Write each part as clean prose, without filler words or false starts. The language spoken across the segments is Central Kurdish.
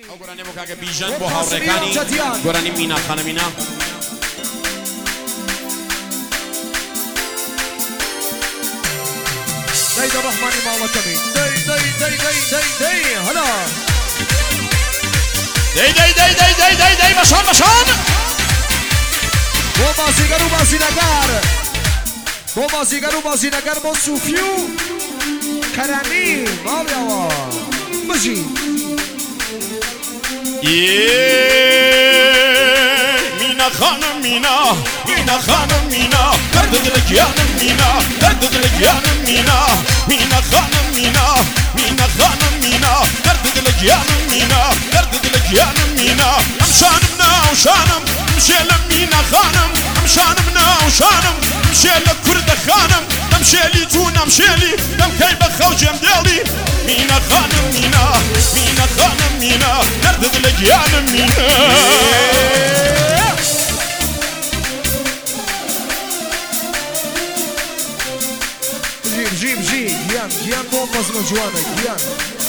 ئەو گۆرانێ بۆ کاکە بیژەن بۆ هاوڕێکانی گۆرانی مینا خانە مینا دەی دەڕەحمانی ماڵەکەمی دەی هەلا دەی بەشان بۆ بازیگەر و بازینەکار بۆ بازیگەر و بازینەکار بۆ سوفی و کەرەمی ماڵیەوە بژی مینا خانم مینا خانم مینا درد دلگیانم مینا درد دلگیانم مینا خانم مینا خانم مینا درد دلگیانم مینا درد دلگیانم مینا امشانم ناو شانم مشيلم مینا خانم امشانم ناو شانم مشيل کرد خانم امشيلي جون امشيلي دم كي بخوجم ديالي مینا خانم مینا خانم مینا درد دلگیانم مینا بجي گیان بۆ مەزنە جوانە گیان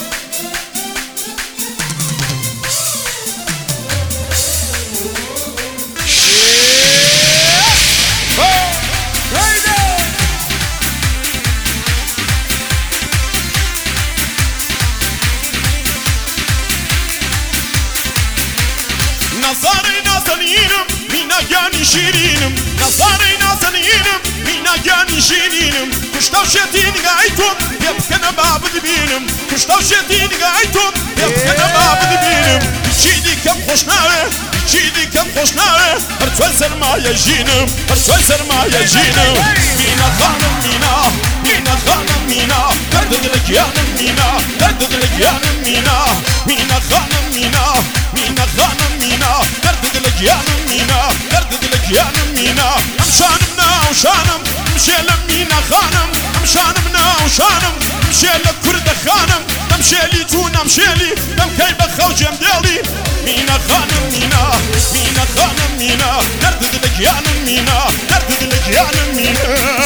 نظاري نازنينم مينا جاني شيرينم نظاري نازنينم مينا جاني شيرينم كشتاو شيتين قايتم يبكنا باب دبينم كشتاو شيتين قايتم يبكنا باب دبينم يجيدي كم خوشناوي يجيدي كم خوشناوي هرتوي سرمايا جينم هرتوي سرمايا جينم مينا خانم مينا خانم مينا درد دلقيانم مينا درد دلقيانم مينا خانم مينا خانم مينا درد دلقيانم مينا درد دلقيانم مينا امشانم ناو شانم مشيلم مينا خانم امشانم ناو شانم مشيل كرد خانم امشيلي جون امشيلي دم كي بخوجم ديالي مينا خانم مينا خانم مينا درد دلقيانم مينا درد دلقيانم مينا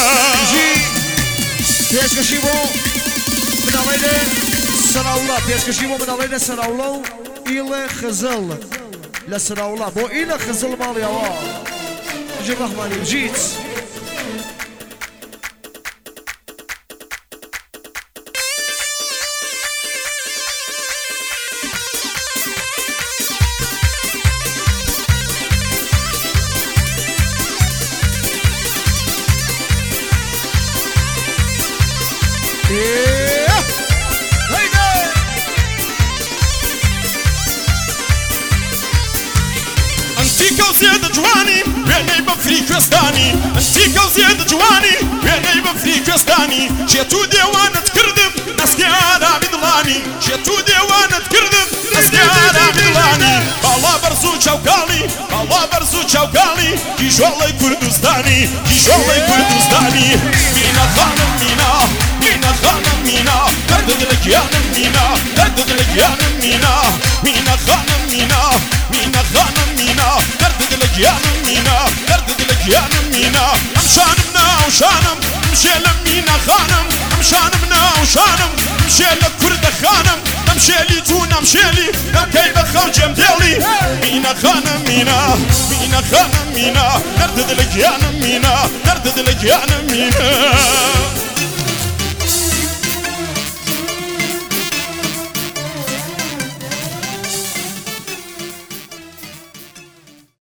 پێشکەشی بۆ مناڵەی سەراوڵا پێشکەشی بۆ مناڵەی سەراوڵا و ئیڵە خزڵ لە سەراوڵا بۆ ئیلە خزڵ ماڵیەوە بژی ڕەحمانی بژیت انتيكا وزيادة جواني بيني بفري كرستاني انتيكا وزيادة جواني بيني بفري كرستاني شيتو ديوانة تكردم نسكي عرامي ضلاني شيتو ديوانة تكردم نسكي عرامي ضلاني بالا برزو شوكالي بالا برزو شوكالي كيشوالي كردستاني كيشوالي كردستاني مينا خانم مينا خانم مينا درد دلقيانم مينا درد دلقيانم مينا خانم مينا خانم مينا درد دلقيانم مينا درد دلقيانم مينا امشانم ناو شانم مشيلم مينا خانم امشانم ناو شانم مشيل كرد خانم امشيلي جون امشيلي دم كي بخوجم ديالي مينا خانم مينا خانم مينا درد دلقيانم مينا درد دلقيانم مينا